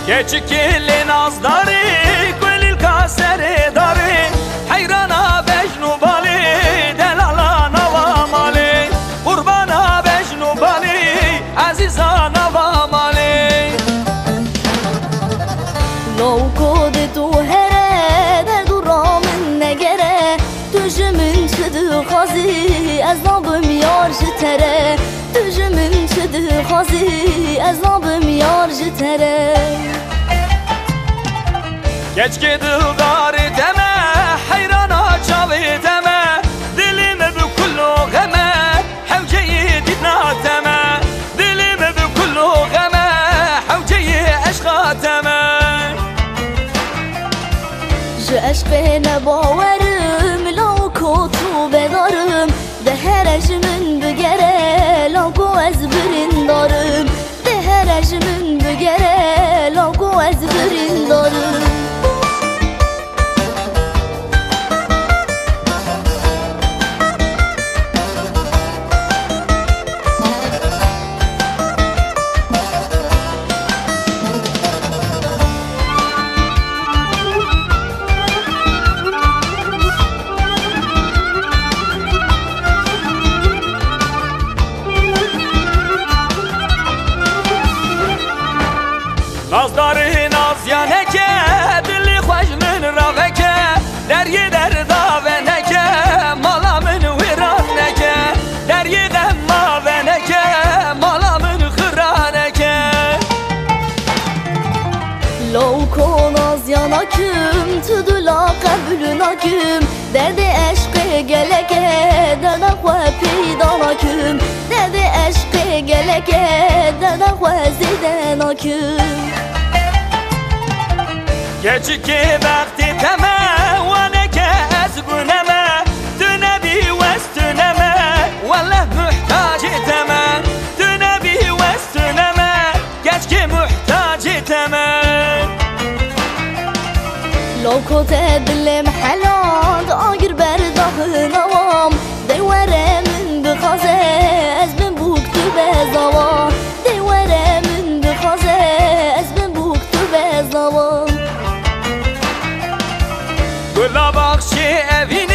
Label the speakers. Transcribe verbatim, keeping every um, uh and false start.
Speaker 1: keçikil nazdarı gülül kaseri darı hayrana bejnu bali delala nava mali kurbana bejnu bali aziza nava mali
Speaker 2: لو كودت وهرا دردو رامن نگره تجمن شد خازي ازابم يار جتره تجمن شد خازي ازابم يار جتره
Speaker 1: Keçki dildarı deme hayrana çalı deme dilime bu kullu geme havceyi didna deme dilime bu kullu geme havceyi aşka deme
Speaker 2: جه عشق نباورم لاکو تو بدارم دهرش من بگره لاکو از برین دارم دهرش من بگره لاکو از برین دارم
Speaker 1: نازداری ناز یانکه دلی خوش من روکه دریه در داوه نکه مالا من ویران نکه دریه غم ماوه نکه مالا من خرانکه
Speaker 2: لو کن از yanakım tudula kabulunakım derde aşkı geleke derde xwe peydanakım derde aşkı geleke derde xwe zidenakım
Speaker 1: keçiki vakti teme vaneke ezguneme dünebi vestüneme vallah muhtaç eteme dünebi vestüneme keçki muhtaç eteme
Speaker 2: لو كنت دلم حلال آگر برده نوام دیواره من بخوازه از من بوک تو بزاوام دیواره من بخوازه از من بوک تو بزاوام
Speaker 1: گلا بخشی اوی